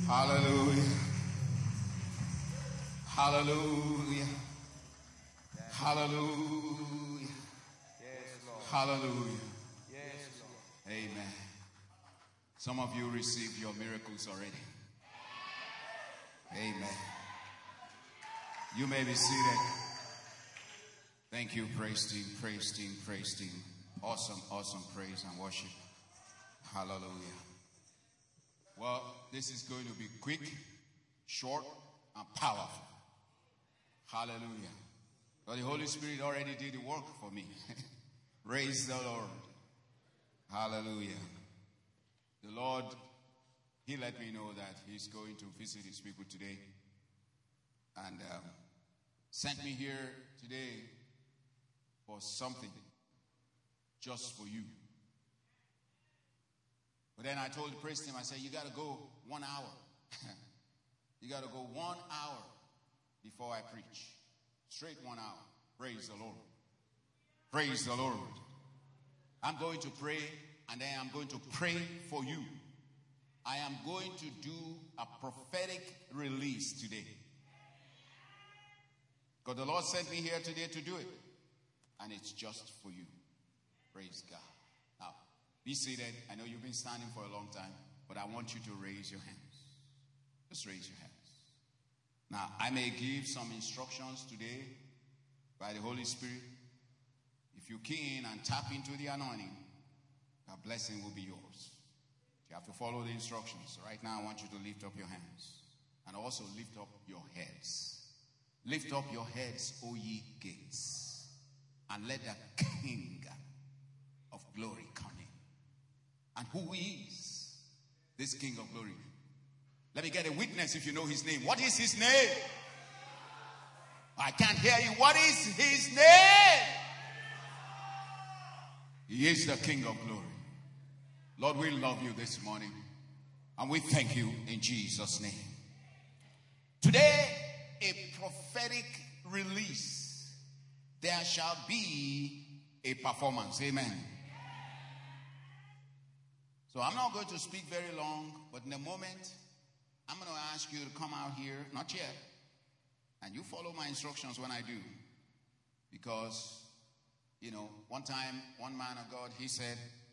Hallelujah. Hallelujah. Hallelujah. Hallelujah. Amen. Some of you received your miracles already. Amen. You may be seated. Thank you, praise team, praise team, praise team. Awesome, awesome praise and worship. Hallelujah. Well, this is going to be quick, short, and powerful. Hallelujah. But the Holy Spirit already did the work for me. Praise the Lord. Hallelujah. The Lord, He let me know that He's going to visit His people today. And sent me here today for something just for you. But then I told the praise team, I said, you got to go 1 hour. You got to go 1 hour before I preach. Straight 1 hour. Praise the Lord. Praise the Lord. I'm going to pray, and then I'm going to pray for you. I am going to do a prophetic release today. Because the Lord sent me here today to do it. And it's just for you. Praise God. Now, be seated. I know you've been standing for a long time, but I want you to raise your hands. Just raise your hands. Now, I may give some instructions today by the Holy Spirit. If you key in and tap into the anointing, a blessing will be yours. You have to follow the instructions. Right now, I want you to lift up your hands. And also lift up your heads. Lift up your heads, O ye gates. And let the King of glory come in. And who is this King of glory? Let me get a witness if you know his name. What is his name? I can't hear you. What is his name? He is the King of glory. Lord, we love you this morning. And we thank you in Jesus' name. Today, a prophetic release. There shall be a performance. Amen. So I'm not going to speak very long, but in a moment, I'm going to ask you to come out here. Not yet. And you follow my instructions when I do. Because, you know, one time, one man of God, he said,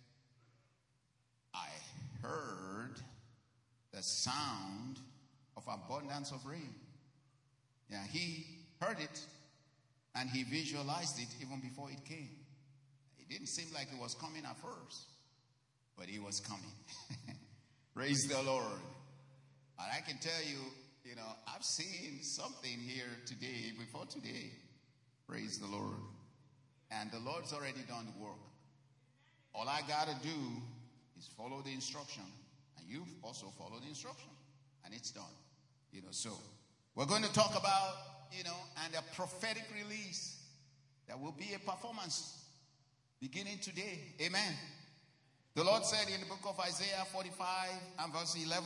I heard the sound of abundance of rain. Yeah, he heard it and he visualized it even before it came. It didn't seem like it was coming at first, but it was coming. Praise the Lord. And I can tell you, you know, I've seen something here today, before today. Praise the Lord. And the Lord's already done the work. All I got to do is follow the instruction. And you also follow the instruction. And it's done. You know, so we're going to talk about, you know, and a prophetic release. There will be a performance beginning today. Amen. The Lord said in the book of Isaiah 45 and verse 11,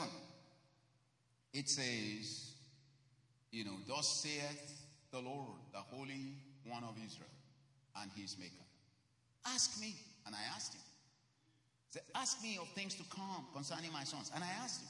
it says, you know, thus saith the Lord, the Holy One of Israel, and his maker. Ask me. And I asked him. He said, ask me of things to come concerning my sons. And I asked him.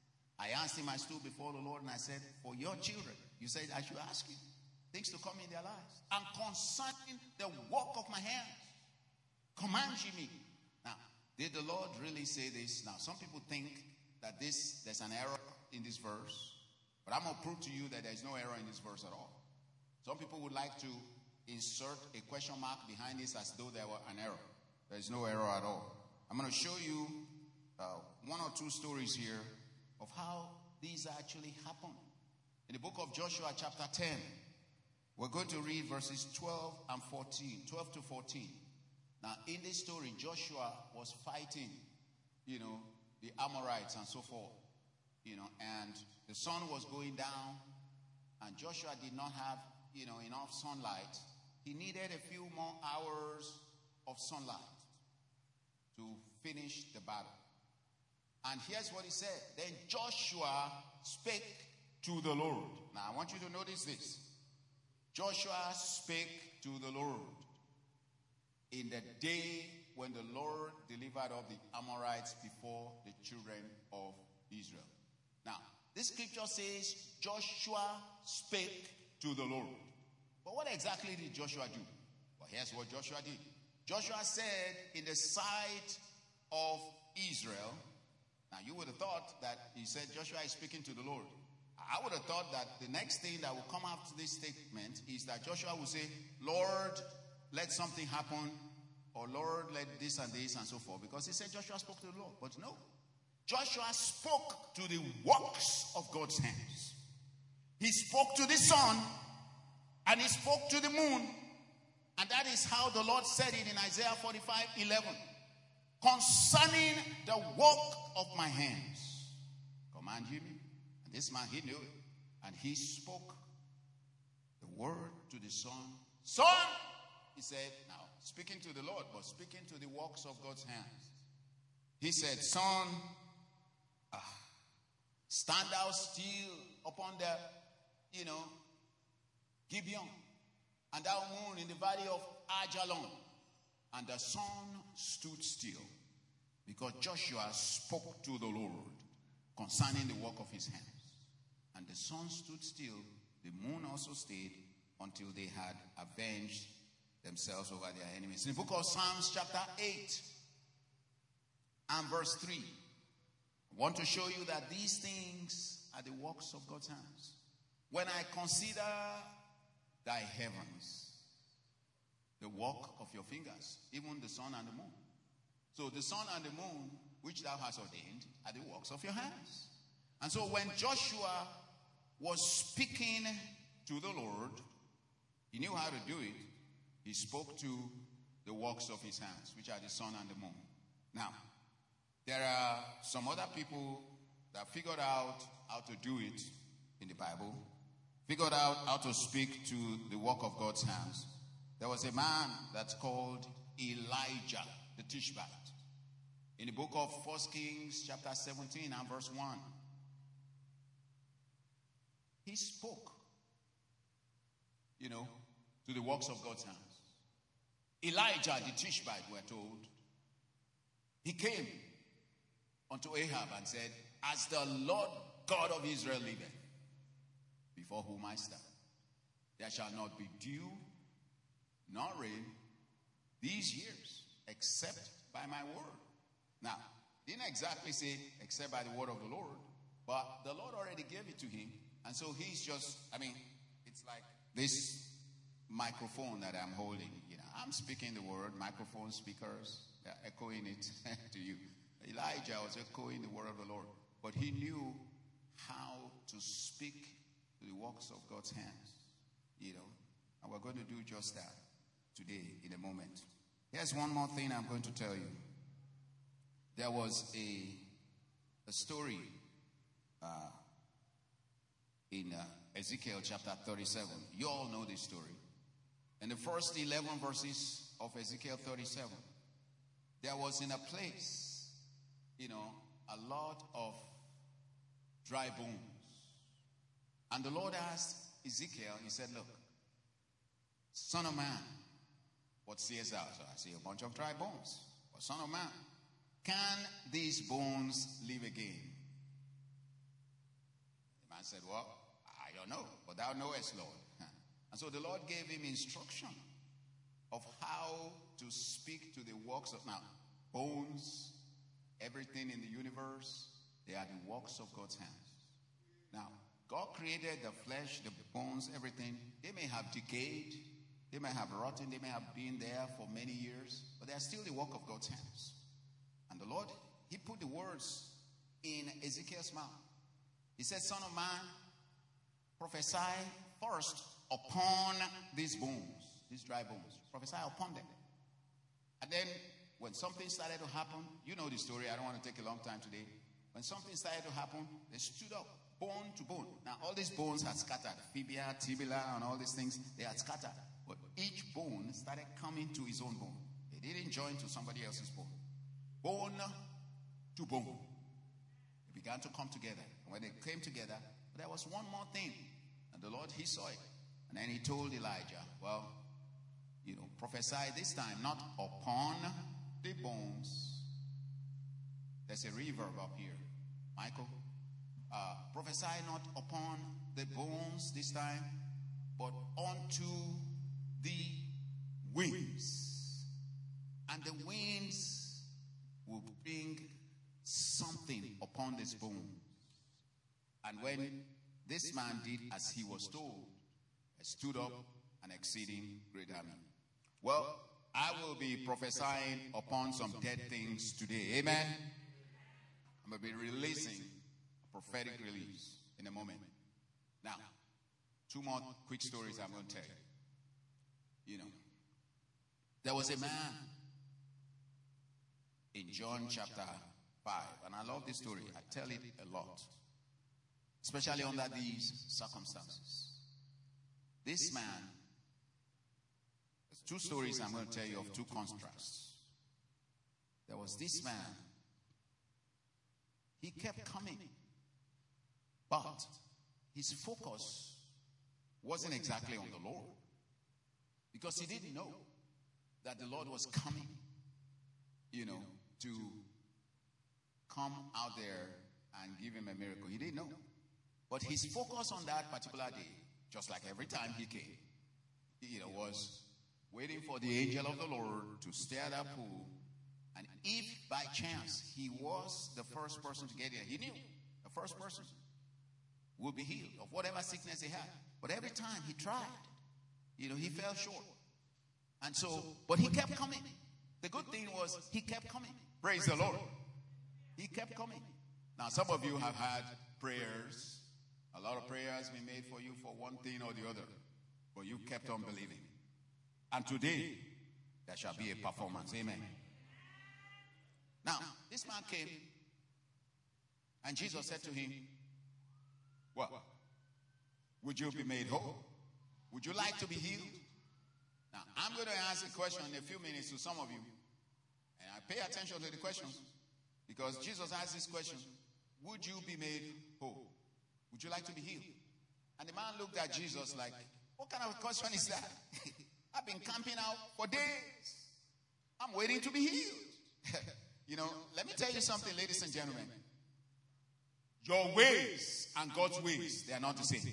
I stood before the Lord and I said, for your children, you said I should ask you things to come in their lives. And concerning the work of my hands, command ye me. Now, did the Lord really say this? Now, some people think that there's an error in this verse. But I'm going to prove to you that there's no error in this verse at all. Some people would like to insert a question mark behind this as though there were an error. There's no error at all. I'm going to show you one or two stories here of how these actually happened. In the book of Joshua chapter 10, we're going to read verses 12 and 14, 12 to 14. Now, in this story, Joshua was fighting, you know, the Amorites and so forth, you know, and the sun was going down, and Joshua did not have, you know, enough sunlight. He needed a few more hours of sunlight to finish the battle. And here's what he said. Then Joshua spake to the Lord. Now, I want you to notice this. Joshua spake to the Lord in the day when the Lord delivered up the Amorites before the children of Israel. Now, this scripture says Joshua spake to the Lord. But what exactly did Joshua do? Well, here's what Joshua did. Joshua said in the sight of Israel. Now, you would have thought that he said Joshua is speaking to the Lord. I would have thought that the next thing that will come after this statement is that Joshua will say, Lord, let something happen, or Lord, let this and this and so forth. Because he said Joshua spoke to the Lord. But no. Joshua spoke to the works of God's hands. He spoke to the sun, and he spoke to the moon. And that is how the Lord said it in Isaiah 45:11. Concerning the work of my hands. Command you me. And this man, he knew it. And he spoke the word to the sun. Son, he said, now speaking to the Lord, but speaking to the works of God's hands. He said, son, stand thou still upon the, Gibeon, and thou moon in the valley of Ajalon. And the sun stood still, because Joshua spoke to the Lord concerning the work of his hands. And the sun stood still, the moon also stayed, until they had avenged themselves over their enemies. In the book of Psalms chapter 8 and verse 3, I want to show you that these things are the works of God's hands. When I consider thy heavens, the work of your fingers, even the sun and the moon. So the sun and the moon, which thou hast ordained, are the works of your hands. And so when Joshua was speaking to the Lord, he knew how to do it. He spoke to the works of his hands, which are the sun and the moon. Now, there are some other people that figured out how to do it in the Bible, figured out how to speak to the work of God's hands. There was a man that's called Elijah the Tishbite. In the book of 1 Kings chapter 17 and verse 1. He spoke, to the works of God's hands. Elijah the Tishbite, we're told, he came unto Ahab and said, as the Lord God of Israel liveth, before whom I stand, there shall not be dew nor rain these years, except by my word. Now, didn't exactly say except by the word of the Lord, but the Lord already gave it to him. And so he's just, it's like this microphone that I'm holding. I'm speaking the word, microphone speakers, they're echoing it to you. Elijah was echoing the word of the Lord, but he knew how to speak to the works of God's hands, and we're going to do just that today in a moment. Here's one more thing I'm going to tell you. There was a story in Ezekiel chapter 37. You all know this story. In the first 11 verses of Ezekiel 37, there was in a place, a lot of dry bones. And the Lord asked Ezekiel, he said, look, son of man, what seest thou? So I see a bunch of dry bones. But son of man, can these bones live again? The man said, well, I don't know, but thou knowest, Lord. And so the Lord gave him instruction of how to speak to the works of, now, bones, everything in the universe, they are the works of God's hands. Now, God created the flesh, the bones, everything. They may have decayed, they may have rotten, they may have been there for many years, but they are still the work of God's hands. And the Lord, he put the words in Ezekiel's mouth. He said, son of man, prophesy first upon these bones, these dry bones. Prophesy upon them. And then when something started to happen, you know the story, I don't want to take a long time today. When something started to happen, they stood up, bone to bone. Now all these bones had scattered, fibula, tibula, and all these things, they had scattered. But each bone started coming to his own bone. They didn't join to somebody else's bone. Bone to bone. They began to come together. And when they came together, there was one more thing. And the Lord, he saw it. And then he told Elijah, well, prophesy this time, not upon the bones. There's a reverb up here. Michael, prophesy not upon the bones this time, but unto the winds. And the winds will bring something upon this bone. And when this man did as he was told, he stood up an exceeding great army. Well, I will be prophesying upon some dead things today. Amen. I'm going to be releasing a prophetic release in a moment. Now, 2 more quick stories I'm going to tell you. You know, there was a man in John chapter 5, and I love this story. I tell it a lot, especially under these circumstances. This man, there's 2 stories I'm going to tell you of 2 contrasts. There was this man, he kept coming, but his focus wasn't exactly on the Lord, because he didn't know that the Lord was coming, you know, to come out there and give him a miracle. He didn't know. But his focus on that particular day, just like every time he came, you know, was waiting for the angel of the Lord to stay at that pool. And if by chance he was the first person to get there, he knew the first person would be healed of whatever sickness he had. But every time he tried, you know, he fell short. And so, but he kept coming. The good thing was he kept coming. Praise the Lord. He kept coming. Now, some of you have had prayers. A lot of prayers been made for you for one thing or the other. But you kept on believing. And today, there shall be a performance. Amen. Now, this man came, and Jesus said to him, "What? Would you be made whole? Would you like to be healed?" Now, I'm going to ask a question in a few minutes to some of you. And I pay attention to the questions, because Jesus asked this question: would you be made whole? Would you like to be healed? And the man looked at Jesus like, what kind of question is that? I've been camping out for days. I'm waiting to be healed. You know, let me tell you something, ladies and gentlemen. Your ways and God's ways, they are not the same.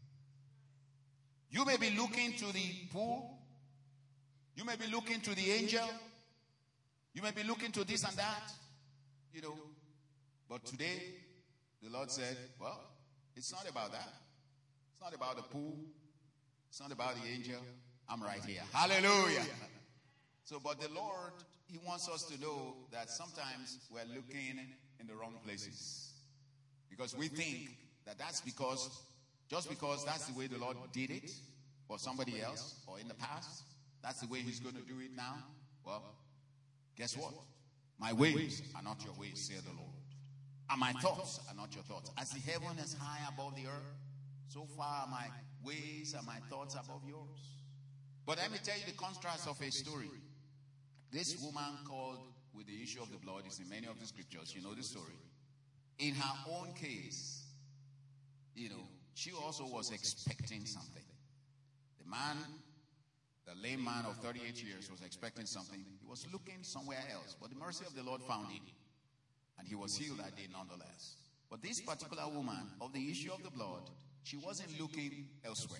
You may be looking to the pool. You may be looking to the angel. You may be looking to this and that. You know, but today, the Lord said, well, it's not about that. It's not about the pool. It's not about the angel. I'm right here. Hallelujah. So, but the Lord, He wants us to know that sometimes we're looking in the wrong places. Because we think that that's because, just because that's the way the Lord did it for somebody else or in the past, that's the way He's going to do it now. Well, guess what? My ways are not your ways, saith the Lord. And my thoughts are not your thoughts. As the heaven is high above the earth, so far my ways and my thoughts above yours. But let me tell you the contrast of a story. This woman called with the issue of the blood is in many of the scriptures. You know the story. In her own case, you know, she also was expecting something. The man, the lame man of 38 years, was expecting something. He was looking somewhere else. But the mercy of the Lord found him. And he was healed that day nonetheless. But this particular woman of the issue of the blood, she wasn't looking elsewhere.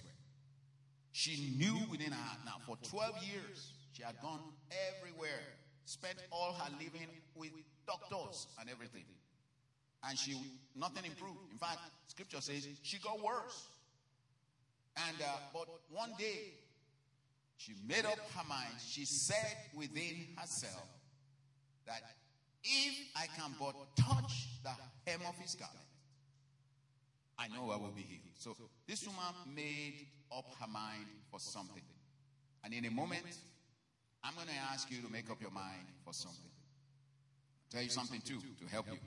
She knew within her heart. Now, for 12 years, she had gone everywhere, spent all her living with doctors and everything. And nothing improved. In fact, scripture says she got worse. And but one day, she made up her mind. She said within herself that if I can but touch the hem of his garment, I know I will be healed. So this woman made up her mind for something. And in a moment, I'm going to ask you to make up your mind for something. I'll tell you something too, to help you.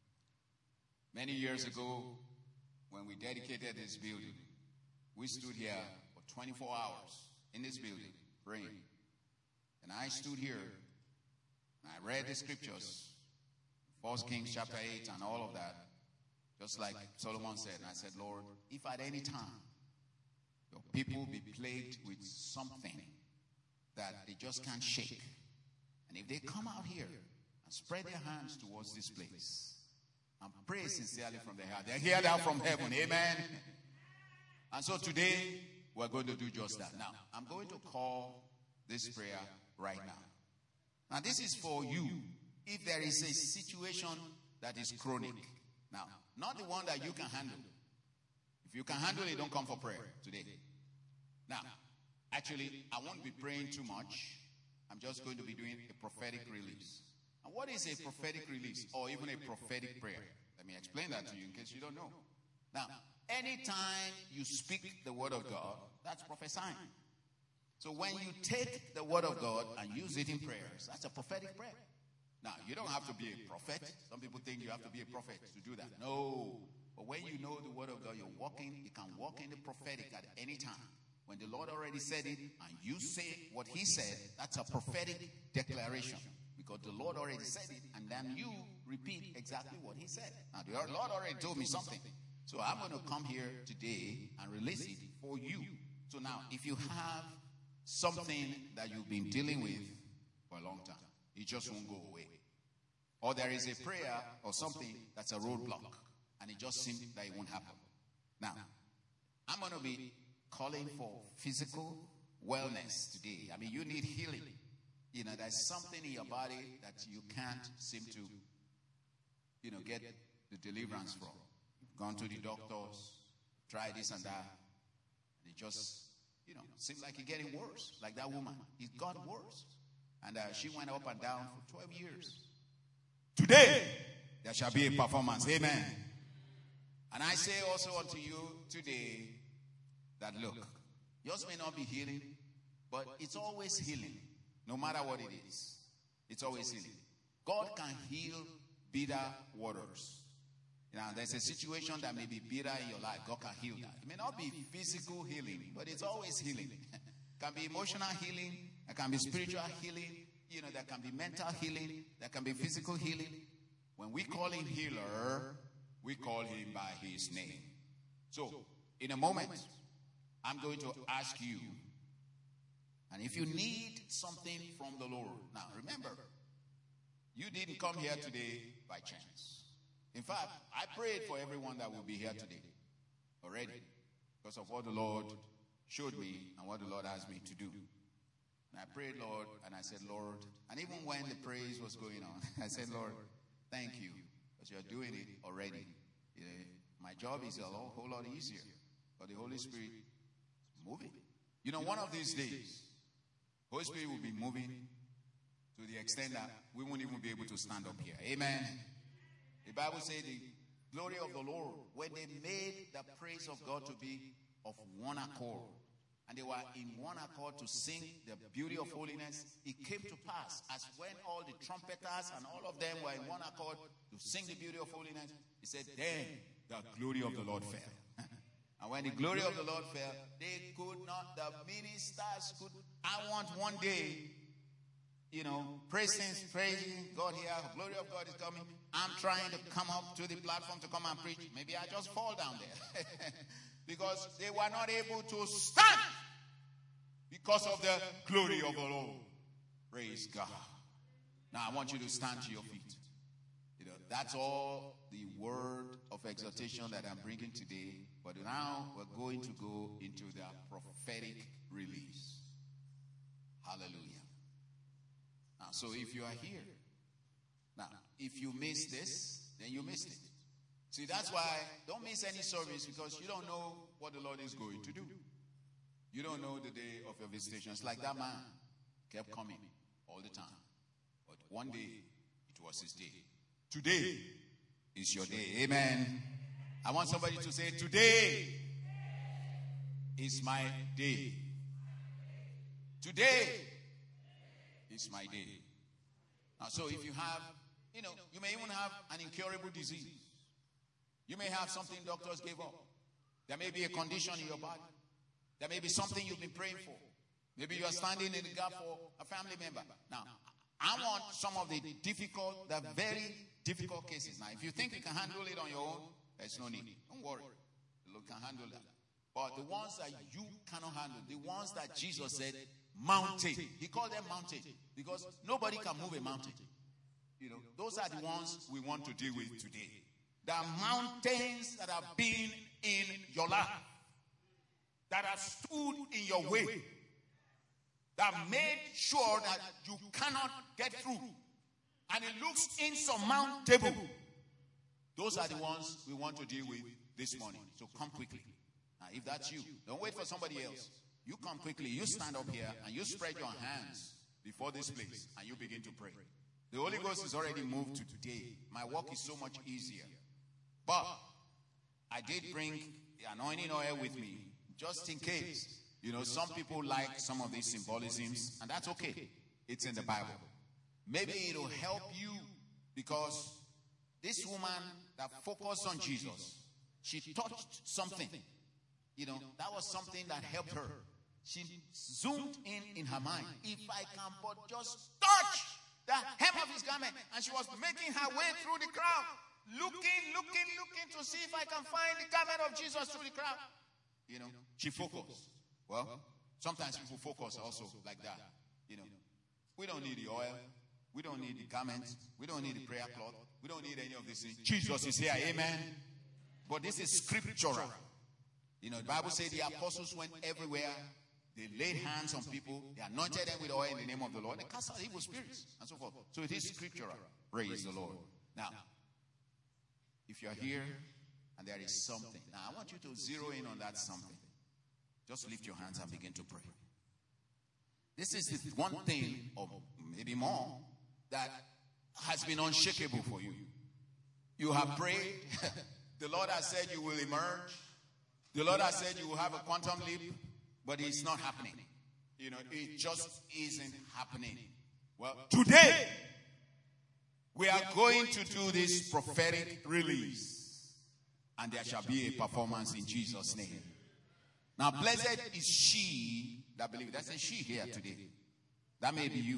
Many years ago, when we dedicated this building, we stood here for 24 hours in this building, praying. And I stood here, and I read the scriptures, 1 Kings chapter 8 and all of that, just like Solomon said. And I said, Lord, if at any time your people be plagued with something that they just can't shake, and if they come out here and spread their hands towards this place, And pray sincerely from the heart. They hear that from heaven. Amen. And so today, we're going to do just that. Now, I'm going to call this prayer right now. Now, this is for you. If there is a situation that is chronic. Now, not the one that you can handle. If you can handle it, don't come for prayer today. Now, actually, I won't be praying too much. I'm just going to be doing a prophetic release. And what is a prophetic release or even a prophetic prayer? Let me explain that to you in case you don't know. Now, anytime you speak the word of God, that's prophesying. So when you take the word of God and use it in prayers, that's a prophetic prayer. Now, you don't have to be a prophet. Some people think you have to be a prophet to do that. No. But when you know the word of God, you can walk in the prophetic at any time. When the Lord already said it and you say what he said, that's a prophetic declaration. Because the Lord already said it and then you repeat exactly what he said. Now, the Lord already told me something. So I'm going to come here today and release it for you. So now, if you have something that you've been dealing with for a long time, it just won't go away. Or there is a prayer or something that's a roadblock and it just seems that it won't happen. Now, I'm going to be calling for physical wellness today. I mean, you need healing. You know, there's something in your body that you can't seem to, get the deliverance from. Gone to the doctors, tried this and that, and it just, seems like it's getting worse. Like that woman, it got worse. And she went up and down for 12 years. Today, there shall be a performance. Amen. And I say also unto you today that look, yours may not be healing, but it's always healing. No matter what it is, it's always healing. God can heal bitter waters. Now, there's a situation that may be bitter in your life. God can heal that. It may not be physical healing, but it's always healing. It can be emotional healing. It can be spiritual healing. There can be mental healing. There can be physical healing. When we call him healer, we call him by his name. So, in a moment, I'm going to ask you, and if you need something from the Lord, now remember, you didn't come here today by chance. In fact, I prayed for everyone that will be here today already because of what the Lord showed me and what the Lord asked me to do. And I prayed, Lord, and I said, Lord, and even when the praise was going on, I said, Lord, thank you because you're doing it already. My job is a whole lot easier, but the Holy Spirit is moving. One of these days, Holy Spirit will be moving to the extent that we won't even be able to stand up here. Amen. The Bible says the glory of the Lord, when they made the praise of God to be of one accord, and they were in one accord to sing the beauty of holiness, it came to pass as when all the trumpeters and all of them were in one accord to sing the beauty of holiness, he said, then the glory of the Lord fell. And when the glory of the Lord fell, they could not, the ministers could, I want one day, praising God here, the glory of God is coming. I'm trying to come up to the platform to come and preach. Maybe I just fall down there. Because they were not able to stand because of the glory of the Lord. Praise God. Now I want you to stand to your feet. That's all the word of exhortation that I'm bringing today. But now we're going to go into the prophetic release. Hallelujah. Now, so if you are here, now, if you miss this, then you missed it. See, that's why don't miss any service because you don't know what the Lord is going to do. You don't know the day of your visitation. It's like that man kept coming all the time. But one day, it was his day. Today is your day. Amen. I want somebody to say, today is my day. Today is my day. Now, so if you have, you may even have an incurable disease. You may have something doctors gave up. There may be a condition in your body. There may be something you've been praying for. Maybe you are standing in the gap for a family member. Now, I want some of the very difficult cases. Now, if you think you can handle it on your own, there's no need. Don't worry. The Lord can handle that. But the ones that you cannot handle, the ones that Jesus said, mountain. He called them mountain because nobody can move a mountain. Those are the ones we want to deal with today. There are mountains that have been in your life, that have stood in your way, that made sure that you cannot get through. And it looks insurmountable. Those are the ones we want to deal with this morning. So come quickly. Now, if that's you, don't wait for somebody else. You come quickly. You stand up here and you spread your hands before this place and you begin to pray. The Holy Ghost is already moved to today. My work is so much easier. But I did bring the anointing oil with me just in case. You know, some people like some of these symbolisms, and that's okay. It's in the Bible. Maybe it'll help you, because this woman that focused on Jesus, she touched something. You know, that was something that helped her. She zoomed in her mind. If I can but just touch the hem of his garment. And she was making her way through the crowd, looking to see if I can find the garment of Jesus through the crowd. You know, she focused. Well, sometimes people focus also like that. You know, we don't need the oil. We don't need the garment. We don't need the prayer cloth. We don't need any of these things. Jesus is here. Amen. But this is scriptural. You know, the Bible says the apostles went everywhere. They laid hands on people. They anointed them with oil in the name of the Lord. They cast out evil spirits and so forth. So it is scriptural. Praise the Lord. Now, if you're here and there is something, now I want you to zero in on that something. Just lift your hands and begin to pray. This is the one thing, or maybe more, that has been unshakable for you. You have prayed. The Lord has said you will emerge. The Lord has said you will have a quantum leap, but it's not happening. You know, it just isn't happening. Well, today, we are going to do this prophetic release, and there shall be a performance in Jesus' name. Now, blessed is she that believes. That's a she here today. That may be you.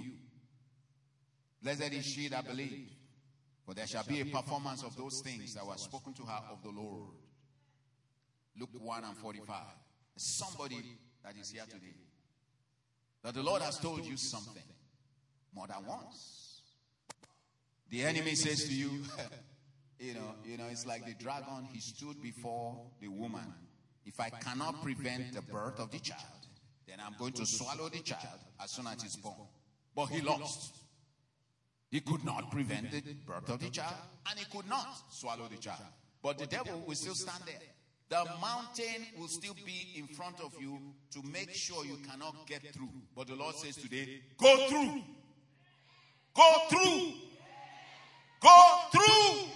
Blessed is she that believes, for there shall be a performance of those things that were spoken to her of the Lord. Luke 1:45. Somebody that is here today, that the Lord has told you something more than once. The enemy says to you, you know, it's like the dragon. He stood before the woman. If I cannot prevent the birth of the child, then I'm going to swallow the child as soon as it's born. But he lost. He could not prevent the birth of the child, and he could not swallow the child. But the devil will still stand there. The mountain will still be in front of you to make sure you cannot get through. But the Lord says today, go through. Go through. Go through.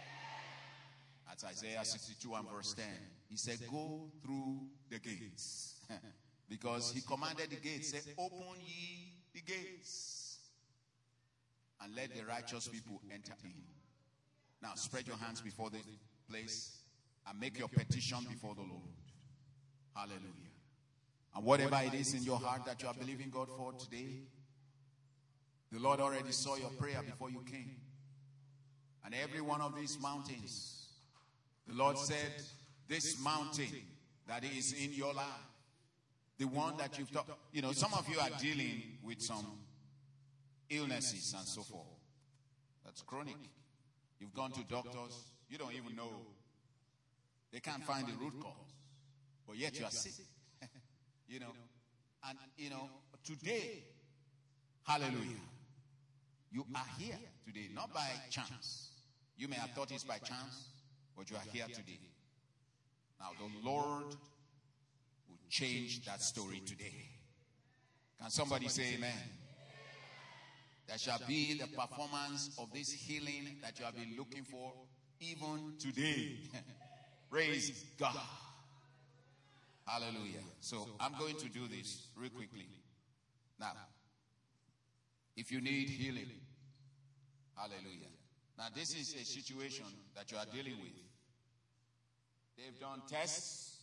That's Isaiah 62 and verse 10. He said, go through the gates. Because he commanded the gates, said, open ye the gates, and let the righteous people enter in. Now spread your hands before the place and make your petition before the Lord. Hallelujah. And whatever it is in your heart that you are believing God for today, the Lord already saw your prayer before you came. And every one of these mountains, the Lord said, this mountain that is in your life, the one that you've talked, you know, some of you are dealing with some illnesses and so forth. That's chronic. You've gone to doctors, you don't even know. They can't find the root cause, but yet you are sick. You know, and you know, today, hallelujah, you are here today, not by chance. You may have thought it's by chance, but you are here today. Now the Lord will change that story today. Can somebody say amen? There shall be the performance of this healing that you have been looking for even today. Praise God. Hallelujah. So I'm going to do this real quickly. Now, if you need healing, hallelujah. Now, this is a situation that you are dealing with. They've done tests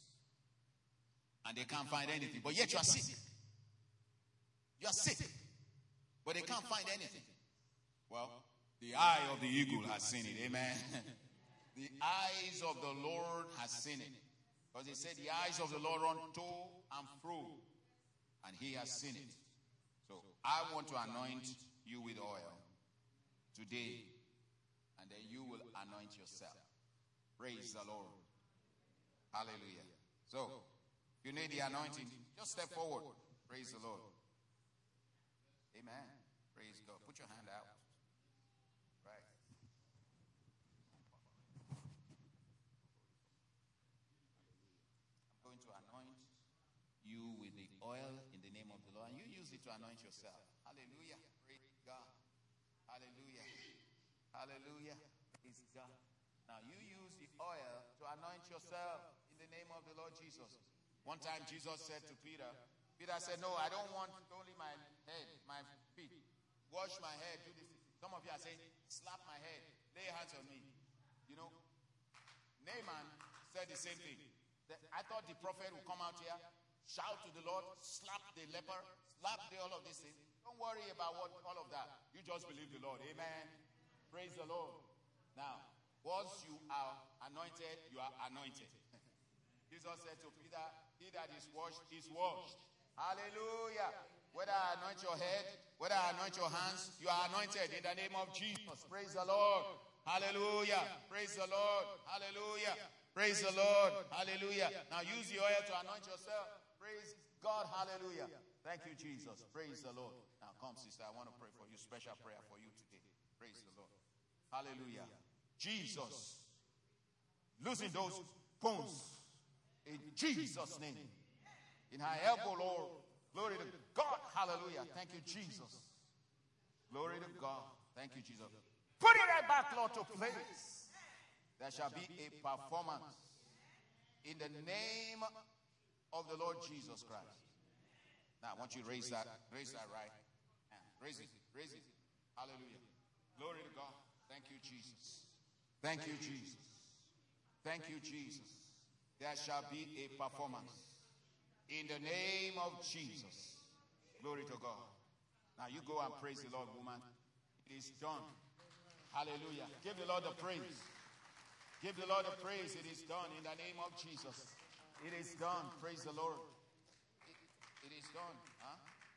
and they can't find anything, but yet you are sick. You are sick, but they can't find anything. Well, the eye of the eagle has seen it. Amen. The eyes of the Lord has seen it. Because he said the eyes of the Lord run to and fro, and he has seen it. So I want to anoint you with oil today, and then you will anoint yourself. Praise the Lord. Hallelujah. So, if you need the anointing, just step forward. Praise the Lord. Amen. Praise God. Put your hand out. Right. I'm going to anoint you with the oil in the name of the Lord. And you use it to anoint yourself. Hallelujah. Praise God. Hallelujah. Hallelujah. Praise God. Now you use the oil to anoint yourself in the name of the Lord Jesus. One time Jesus said to Peter, Peter said, no, I don't want only my head, my feet. Wash my head, do this. Some of you are saying, slap my head, lay hands on me. You know, Naaman said the same thing. I thought the prophet would come out here, shout to the Lord, slap the leper, slap all of these things. Don't worry about all of that. You just believe the Lord. Amen. Praise the Lord. Now, once you are anointed, you are anointed. Jesus said to Peter, he that is washed is washed. Hallelujah. Whether I anoint your head, whether I anoint your hands, you are anointed in the name of Jesus. Praise the Lord. Hallelujah. Praise the Lord. Hallelujah. Praise the Lord. Hallelujah. Now use the oil to anoint yourself. Praise God. Hallelujah. Thank you, Jesus. Praise the Lord. Now come, sister. I want to pray for you. Special prayer for you today. Praise the Lord. Hallelujah. Jesus, loosen those bones in Jesus' name. In her elbow, Lord. Glory to God. Hallelujah. Thank you, Jesus. Glory to God. Thank you, Jesus. Put it right back, Lord, to place. There shall be a performance in the name of the Lord Jesus Christ. Now, I want you to raise that right hand. Raise it. Raise it. Hallelujah. Glory to God. Thank you, Jesus. Thank you, Jesus. Thank you, Jesus. There shall be a performance in the name of Jesus. Glory to God. Now you go and praise the Lord, woman. It is done. Hallelujah. Give the Lord the praise. Give the Lord the praise. It is done in the name of Jesus. It is done. Praise the Lord. It is done. Huh?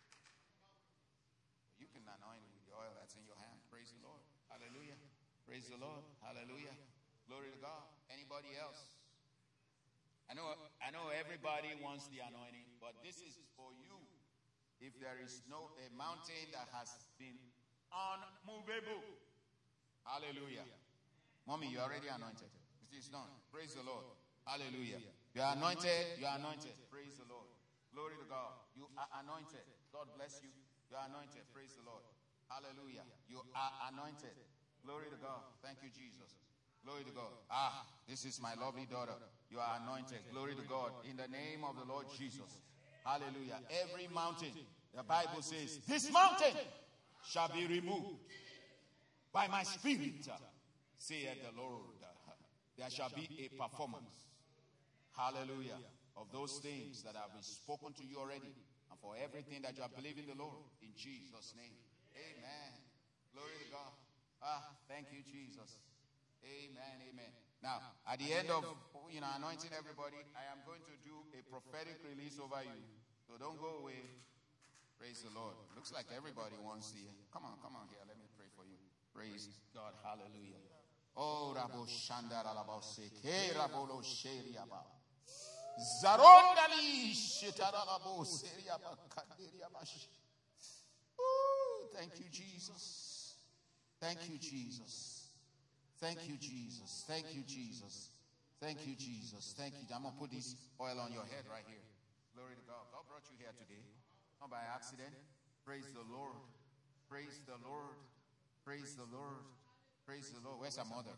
You can anoint with the oil that's in your hand. Praise the Lord. Hallelujah. Praise the Lord. Hallelujah. Glory to God. Anybody else? I know everybody wants the anointing, but this is for you. If there is a mountain that has been unmovable. Hallelujah. Mommy, you are already anointed. It is done. Praise the Lord. Hallelujah. You are anointed. You are anointed. Praise the Lord. Glory to God. You are anointed. God bless you. You are anointed. Praise the Lord. Hallelujah. You are anointed. Glory to God. Thank you, Jesus. Glory to God. This is my lovely daughter. You are anointed. Glory to God. In the name of the Lord Jesus. Hallelujah. Every mountain, the Bible says, this mountain shall be removed by my spirit, saith the Lord. There shall be a performance. Hallelujah. Of those things that have been spoken to you already, and for everything that you are believing the Lord. In Jesus' name. Amen. Glory to God. Thank you, Jesus. Amen. Amen. Now, at the end of anointing everybody, I am going to do a prophetic release over you. So don't go away. Praise the Lord. Looks like everybody wants the. Come on here. Let me pray for you. Praise God. Hallelujah. Oh, Rabo Shandara Labose, Ke Rabolo Sheriaba. Zarondali Shetarabo Seriaba Kadiriabash. Thank you, Jesus. Thank you, Jesus. Thank you, Jesus. Thank you, Jesus. Thank you, Jesus. Thank you. I'm going to put this oil on your head right here. Glory to God. God brought you here today. Not by accident. Praise the Lord. Praise the Lord. Praise the Lord. Praise the Lord. Where's our mother?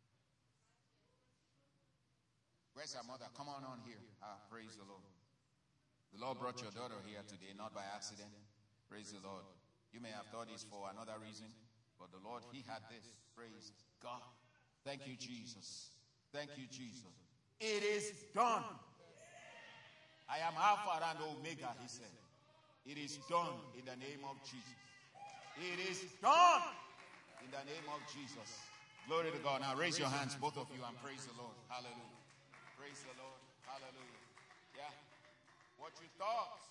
Where's our mother? Come on here. Praise the Lord. The Lord brought your daughter here today, not by accident. Praise the Lord. You may have thought it's for another reason, but the Lord, He had this. Praise God. Thank you, Jesus. Thank you, Jesus. It is done. I am Alpha and Omega, He said. It is done in the name of Jesus. It is done in the name of Jesus. Glory to God. Now raise your hands, both of you, and praise the Lord. Hallelujah. Praise the Lord. Hallelujah. Yeah. What you thought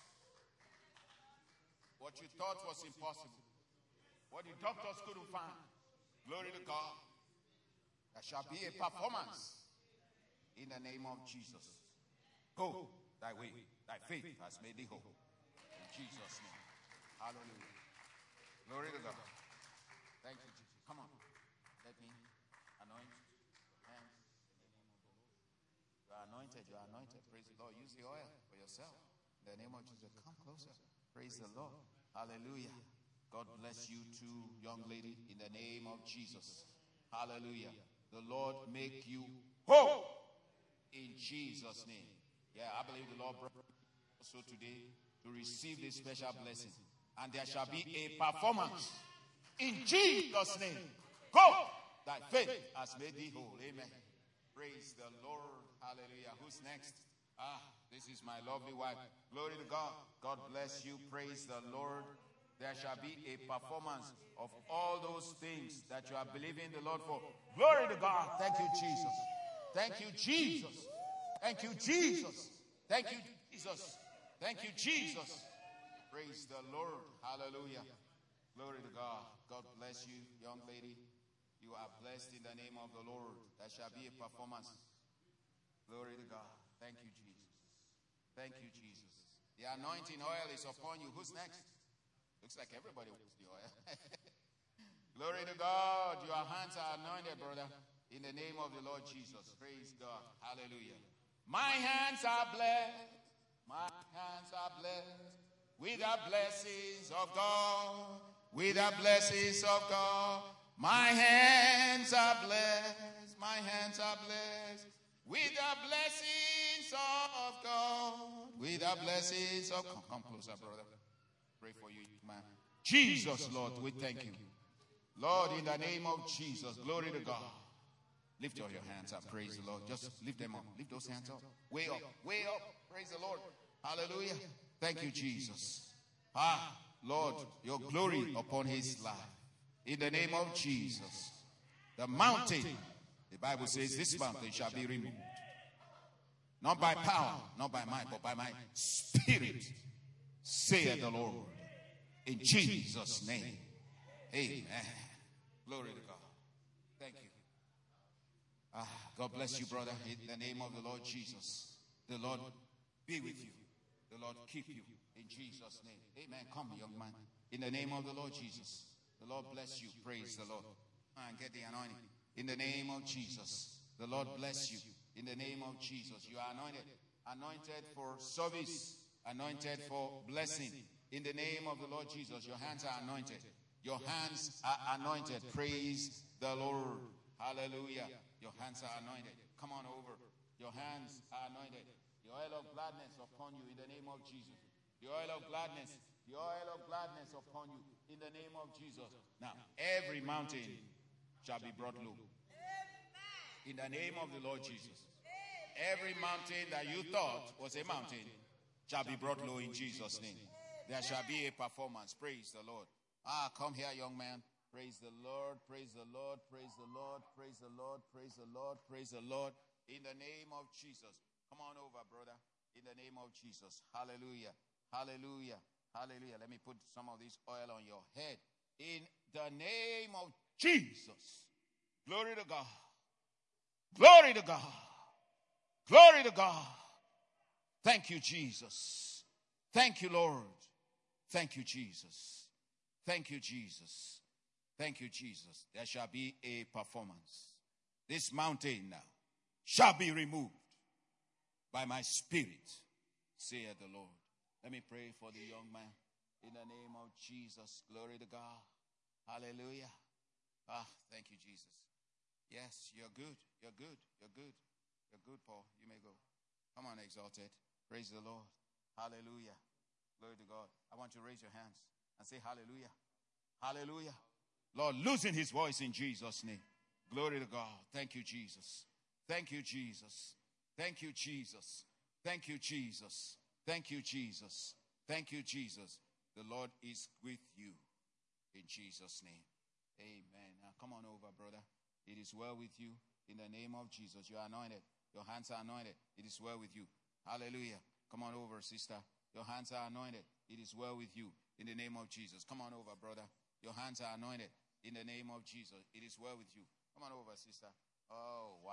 was impossible, what the doctors couldn't find, glory to God, there shall be a performance In the name of Jesus. Go thy way. Thy faith has made thee whole. In Jesus' name. Hallelujah. Glory to God. Thank you, Jesus. Come on. Let me anoint your hands. You are anointed. You are anointed. Praise the Lord. Use the oil for yourself. In the name of Jesus. Come closer. Praise the Lord. Hallelujah. God bless you too, young lady, in the name of Jesus. Hallelujah. The Lord make you whole in Jesus' name. Yeah, I believe the Lord brought you also today to receive this special blessing. And there shall be a performance in Jesus' name. Go! Thy faith has made thee whole. Amen. Praise the Lord. Hallelujah. Who's next? This is my lovely wife. Glory to God. God bless you. Praise the Lord. There shall be a performance of all those things that you are believing the Lord for. Glory to God. Thank you, Jesus. Thank you, Jesus. Thank you, Jesus. Thank you, Jesus. Thank you, Jesus. Praise the Lord. Hallelujah. Glory to God. God bless you, young lady. You are blessed in the name of the Lord. There shall be a performance. Glory to God. Thank you, Jesus. Thank you, Jesus. The anointing oil is upon you. Who's next? Looks like everybody wants the oil. Glory to God. Your hands are anointed, brother. In the name of the Lord Jesus. Praise God. Hallelujah. My hands are blessed. My hands are blessed with the blessings of God. With the blessings of God. My hands are blessed. My hands are blessed with the blessings of God. With the blessings of God. Come closer, brother. Pray for you, man. Jesus, Lord, we thank you. Lord, in the name of Jesus, glory to God. Lift all your hands up. Praise the Lord. Just lift them up. Lift those hands up. Way up. Way up. Praise the Lord. Hallelujah. Thank you, Jesus. Lord, your glory upon his life. In the name of Jesus. The mountain, the Bible says, this mountain shall be removed. Not by power, not by might, but by my spirit, saith the Lord. In Jesus' name. Amen. Glory to God. Thank you. God bless you, brother. In the name of the Lord Jesus. The Lord be with you. The Lord keep you. In Jesus' name. Amen. Come, young man. In the name of the Lord Jesus. The Lord bless you. Praise the Lord. And get the anointing. In the name of Jesus. The Lord bless you. In the name of Jesus. You are anointed. Anointed for service. Anointed for blessing. In the name of the Lord Jesus. Your hands are anointed. Your hands are anointed. Praise the Lord. Hallelujah. Your hands are anointed. Come on over. Your hands are anointed. The oil of gladness upon you in the name of Jesus. The oil of gladness. The oil of gladness upon you in the name of Jesus. Now, every mountain shall be brought low. In the name of the Lord Jesus. Every mountain that you thought was a mountain shall be brought low in Jesus' name. There shall be a performance. Praise the Lord. Come here, young man. Praise the Lord. Praise the Lord. Praise the Lord. Praise the Lord. Praise the Lord. Praise the Lord. In the name of Jesus. Come on over, brother. In the name of Jesus. Hallelujah. Hallelujah. Hallelujah. Let me put some of this oil on your head. In the name of Jesus. Glory to God. Glory to God. Glory to God. Thank you, Jesus. Thank you, Lord. Thank you, Jesus. Thank you, Jesus. Thank you, Jesus. There shall be a performance. This mountain now shall be removed by my spirit, saith the Lord. Let me pray for the young man. In the name of Jesus. Glory to God. Hallelujah. Thank you, Jesus. Yes, you're good. You're good. You're good. You're good, Paul. You may go. Come on, exalted. Praise the Lord. Hallelujah. Glory to God. I want you to raise your hands and say hallelujah. Hallelujah. Lord, loosen his voice in Jesus' name. Glory to God. Thank you, Jesus. Thank you, Jesus. Thank you, Jesus. Thank you, Jesus. Thank you, Jesus. Thank you, Jesus. The Lord is with you in Jesus' name. Amen. Now come on over, brother. It is well with you in the name of Jesus. You are anointed. Your hands are anointed. It is well with you. Hallelujah. Come on over, sister. Your hands are anointed. It is well with you in the name of Jesus. Come on over, brother. Your hands are anointed in the name of Jesus. It is well with you. Come on over, sister. Oh, wow.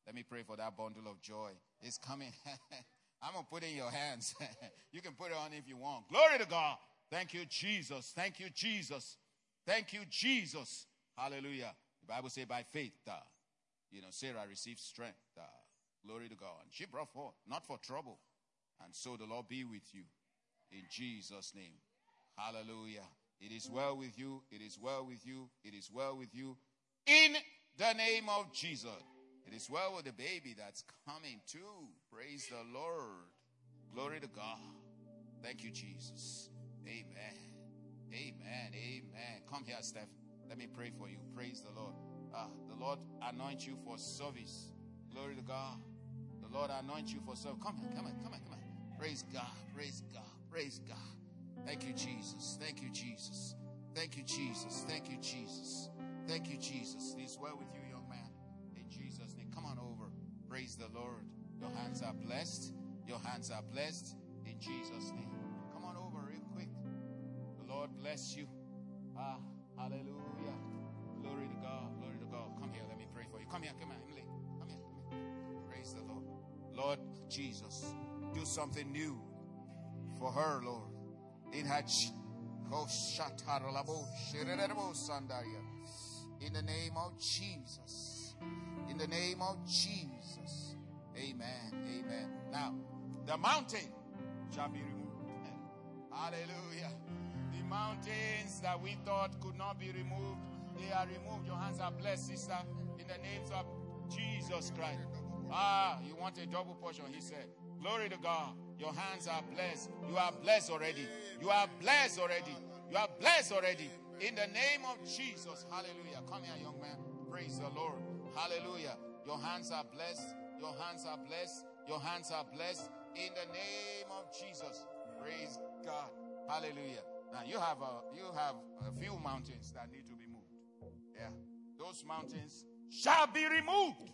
Let me pray for that bundle of joy. It's coming. I'm going to put it in your hands. You can put it on if you want. Glory to God. Thank you, Jesus. Thank you, Jesus. Thank you, Jesus. Hallelujah. The Bible says by faith, Sarah received strength. Glory to God. And she brought forth, not for trouble. And so the Lord be with you. In Jesus' name. Hallelujah. It is well with you. It is well with you. It is well with you. In the name of Jesus. It is well with the baby that's coming too. Praise the Lord. Glory to God. Thank you, Jesus. Amen. Amen. Amen. Come here, Steph. Let me pray for you. Praise the Lord. The Lord anoint you for service. Glory to God. The Lord anoint you for service. Come here. Come here. Come here. Come here. Praise God. Praise God. Praise God. Thank you, Jesus. Thank you, Jesus. Thank you, Jesus. Thank you, Jesus. Thank you, Jesus. It is well with you, young man. In Jesus' name. Come on over. Praise the Lord. Your hands are blessed. Your hands are blessed. In Jesus' name. Come on over real quick. The Lord bless you. Hallelujah. Glory to God. Glory to God. Come here. Let me pray for you. Come here. Come here, Emily. Come here. Come here. Praise the Lord. Lord Jesus, do something new for her, Lord. In her in the name of Jesus. In the name of Jesus. Amen. Amen. Now, the mountain shall be removed. Hallelujah. The mountains that we thought could not be removed, they are removed. Your hands are blessed, sister. In the name of Jesus Christ. You want a double portion, he said. Glory to God. Your hands are blessed. You are blessed already. You are blessed already. You are blessed already. In the name of Jesus. Hallelujah. Come here, young man. Praise the Lord. Hallelujah. Your hands are blessed. Your hands are blessed. Your hands are blessed. In the name of Jesus. Praise God. Hallelujah. Now you have a few mountains that need to be moved. Yeah. Those mountains shall be removed.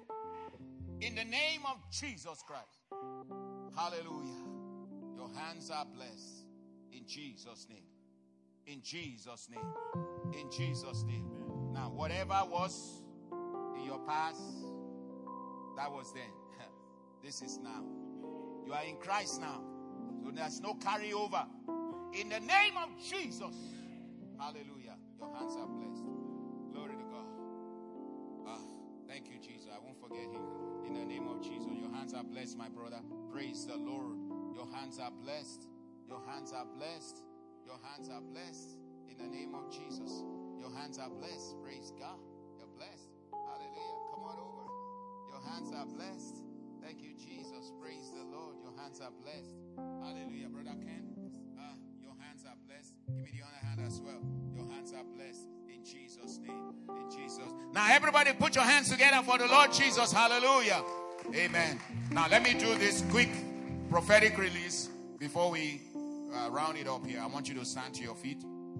In the name of Jesus Christ. Hallelujah. Your hands are blessed. In Jesus' name. In Jesus' name. In Jesus' name. Now, whatever was in your past, that was then. This is now. You are in Christ now. So there's no carryover. In the name of Jesus. Hallelujah. Your hands are blessed. Glory to God. Thank you, Jesus. I won't forget him. In the name of Jesus. Your hands are blessed, my brother. Praise the Lord. Your hands are blessed. Your hands are blessed. Your hands are blessed. In the name of Jesus. Your hands are blessed. Praise God. You're blessed. Hallelujah. Come on over. Your hands are blessed. Thank you, Jesus. Praise the Lord. Your hands are blessed. Hallelujah. Brother Ken, your hands are blessed. Give me the other hand as well. Your hands are blessed. In Jesus' name. In Jesus. Now, everybody put your hands together for the Lord Jesus. Hallelujah. Amen. Now, let me do this quick prophetic release before we round it up here. I want you to stand to your feet.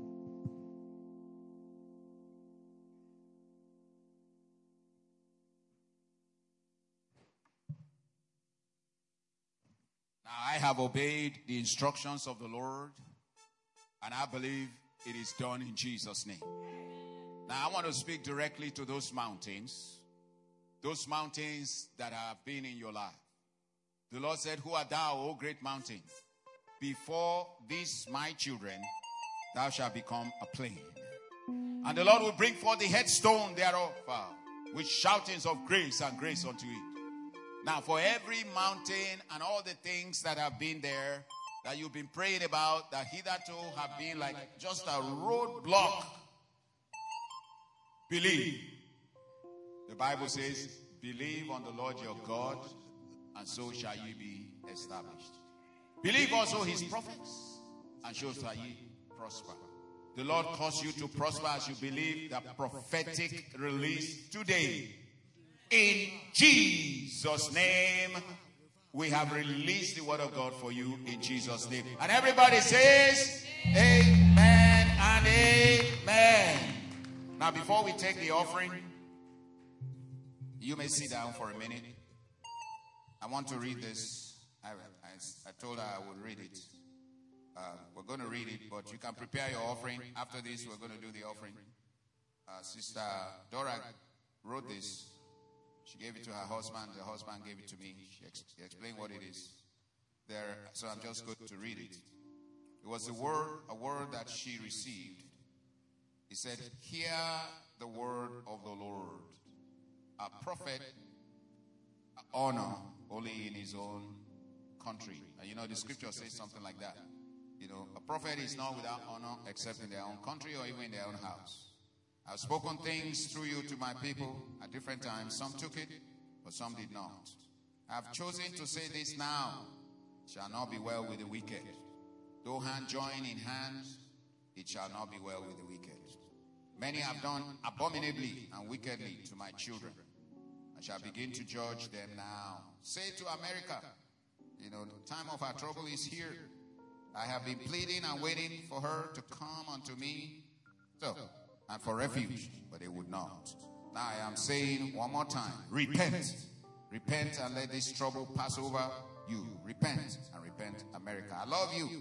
Now, I have obeyed the instructions of the Lord, and I believe it is done in Jesus' name. Now, I want to speak directly to those mountains that have been in your life. The Lord said, "Who art thou, O great mountain? Before these my children, thou shalt become a plain. And the Lord will bring forth the headstone thereof with shoutings of grace and grace unto it." Now, for every mountain and all the things that have been there, that you've been praying about, that hitherto have been like just a roadblock, believe. The Bible says, "Believe on the Lord your God, and so shall ye be established. Believe also his prophets, and so shall ye prosper." The Lord cause you to prosper as you believe the prophetic release today. In Jesus' name, we have released the word of God for you in Jesus' name. And everybody says, amen and amen. Now, before we take the offering, you may sit down for a minute. I want to read this. I told her I would read it. We're going to read it, but you can prepare your offering. After this, we're going to do the offering. Sister Dora wrote this. She gave it to her husband. The husband gave it to me. She explained what it is. So I'm just going to read it. It was a word that she received. He said, "Hear the word of the Lord. A prophet honor only in his own country." And you know, the scripture says something like that. You know, a prophet is not without honor except in their own country or even in their own house. I've spoken things through you to my people at different times. Some took it, but some did not. I've chosen to say this now. It shall not be well with the wicked. Though hand join in hand, it shall not be well with the wicked. Many have done abominably and wickedly to my children. I shall begin to judge them now. Say to America, you know, the time of our trouble is here. I have been pleading and waiting for her to come unto me. And for refuge, but they would not. Now I am saying one more time, repent. Repent and let this trouble pass over you. Repent and repent, America. I love you.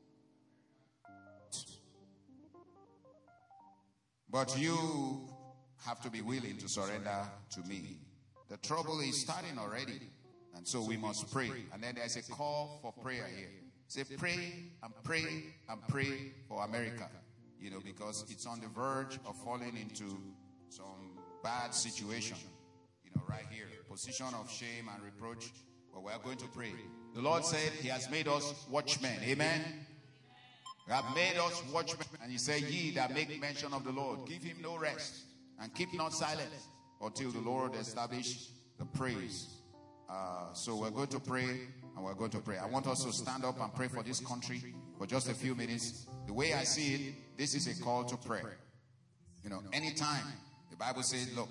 But you have to be willing to surrender to me. The trouble is starting already. And so we must pray. And then there's a call for prayer here. Say pray and pray and pray for America. You know, because it's on the verge of falling into some bad situation. You know, right here. Position of shame and reproach. But we are going to pray. The Lord said he has made us watchmen. Amen. He has made us watchmen. And he said, ye that make mention of the Lord, give him no rest. And keep not silent until the Lord establish the praise. So we're going to pray and we're going to pray. I want us to stand up and pray for this country for just a few minutes. The way I see it, this is a call to prayer. You know, anytime, the Bible says, look,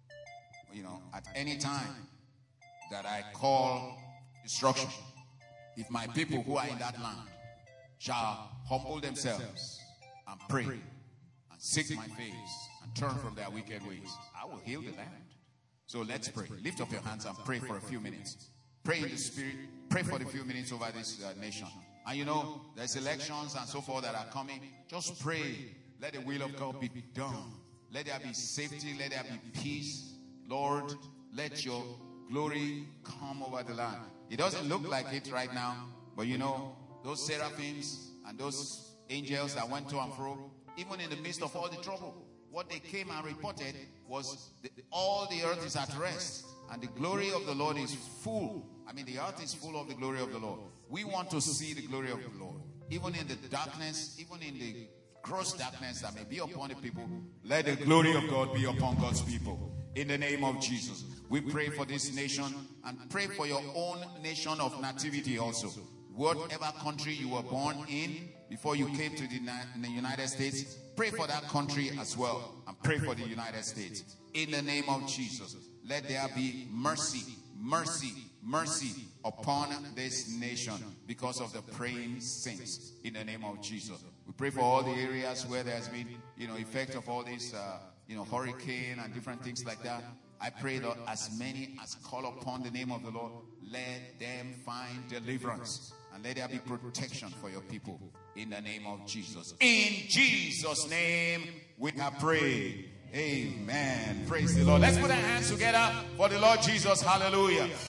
you know, at any time that I call destruction, if my people who are in that land shall humble themselves and pray and seek my face and turn from their wicked ways, I will heal the land. So let's pray. Lift up your hands and pray for a few minutes. Pray in the spirit. Pray for the few minutes over this nation. And you know, there's elections and so forth that are coming. Just pray. Let the will of God be done. Let there be safety. Let there be peace. Lord, let your glory come over the land. It doesn't look like it right now. But you know, those seraphims and those angels that went to and fro, even in the midst of all the trouble, what they came and reported was all the earth is at rest. And the glory of the Lord is full. I mean, the earth is full of the glory of the Lord. We want to see the glory of the Lord. Even in the darkness, even in the gross darkness that may be upon the people, let the glory of God be upon God's people. In the name of Jesus, we pray for this nation and pray for your own nation of nativity also. Whatever country you were born in before you came to the United States, pray for that country as well and pray for the United States. In the name of Jesus, let there be mercy, mercy, mercy upon this nation because of the praying saints. In the name of Jesus, we pray for all the areas where there has been, you know, effect of all this, hurricane and different things like that. I pray that as many as call upon the name of the Lord, let them find deliverance and let there be protection for your people. In the name of Jesus. In Jesus' name we have prayed. Amen. Praise the Lord. Let's put our hands together for the Lord Jesus. Hallelujah.